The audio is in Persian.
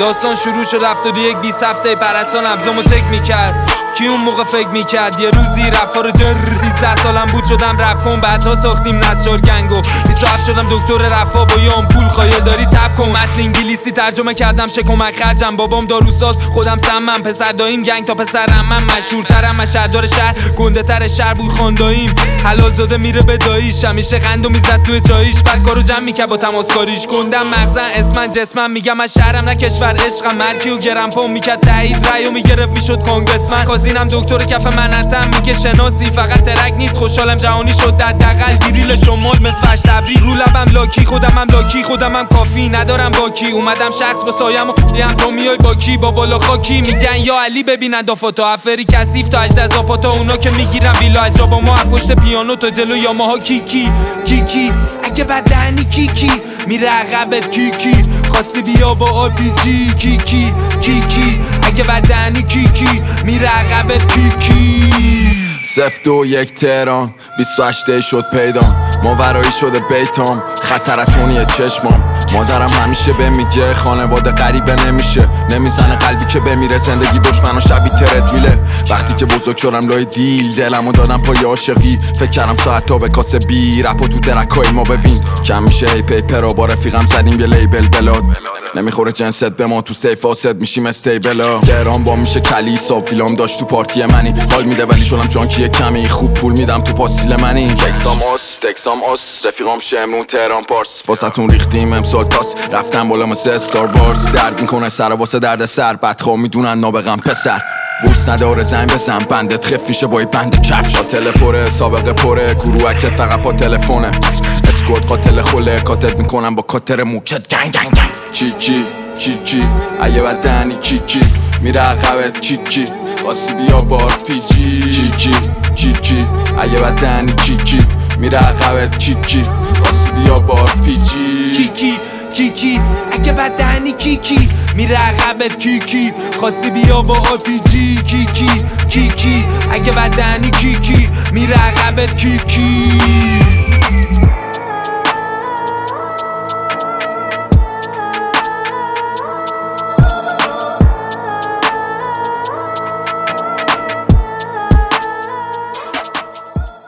داستان شروع شد 71 20 هفته پرستان ابزامو چک میکرد. کی اون موقع فکر میکرد یه روزی رفا رو جر 13 سالم بود شدم رپ کن بعدها ساختیم نسجار گنگو 27 شدم دکتر رفا با یه آمپول خایه داری تب کن متن انگلیسی ترجمه کردم چه کمک خرجم بابام داروساز خودم سمم پسر داییم گنگ تا پسر عمم مشهورترم از شهردار شهر گنده تر شهر بود خانداییم حلال زاده میره به داییش همیشه قندو میزد توی جاییش بعد کارو جمع میکرد با تماسکاریش گندم مغزن اسمن جسمم میگم از شهرم نه کشور عشقم مرکیو گرم پام میکرد تایید رایو میگرفت میشد کانگرسمن کازینم دکتر کف منتم میگه شناسی فقط ترک نیست خوشحالم جهانی شد دغدغل گریل شمال مثل فش تبریز رو لبم لاکی خودمم کافی ندارم باکی اومدم شخص با سایم و هم تو میای باکی با بالا خاکی میگن یا علی ببینن دافاتا افری کثیف تا اجد زاپاتا اونا که میگیرن ویلا عجابا ما از پشت پیانو تا جلو یاماها کیکی اگه بدنی کیکی میره عقبت کیکی خواستی بیا با آرپیجی کیکی اگه بدنی کیکی میره عقبت کیکی 021 تهران 28 شد پیدام ماورایی شده بیتام خطرتونیه چشمام مادرم همیشه به میگه خانواده غریبه نمیشه نمیزنه قلبی که بمیره زندگی دشمن و شبی ترت میله وقتی که بزرگ شدم لای دیل دلمو دادم پای عاشقی فکر کردم ساعت تا به کاسه بی رپا تو درکای ما ببین کم میشه هی پیپر با رفیقم زدیم یه لیبل بلاد نمیخوره جنست به ما تو سیف آسد میشیم استیبلا تهران با میشه کلیسا فیلم داشت تو پارتی منی حال میده ولی شدم جانکی کمی خوب پول میدم تو پاسیل منی تکسام آس رفیقام شمرون تهران پارس واسهتون ریختیم امسال تاس رفتم بالا مثل استار وارز درد میکنه سر واسه درد سر بدخواه میدونن نابغم پسر ویس نداره زنگ بزن بندت خف میشه با یه بند کفش هتل پره سابقه پره گروهکت فقط با تلفونه اسکوت قاتل خوله کاتت میکنم با کاتر موکت گنگ کیکی اگه بدنی کیکی میره عقبت کیکی خواستی بیا با آرپیجی کیکی اگه بدنی کیکی میره عقبت کیکی خواستی بیا با آرپیجی کیکی اگه بدنی کیکی میره عقبت کیکی خواستی بیا با آرپیجی کیکی اگه بدنی کیکی میره عقبت کیکی